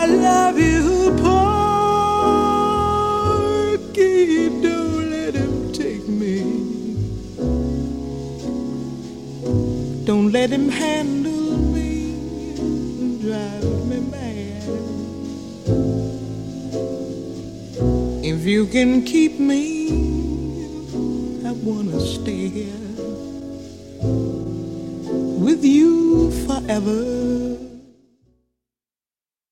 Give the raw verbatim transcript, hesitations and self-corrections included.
I love you, Porky, don't let him take me. Don't let him handle me, drive me mad. If you can keep me, I wanna stay here with you forever.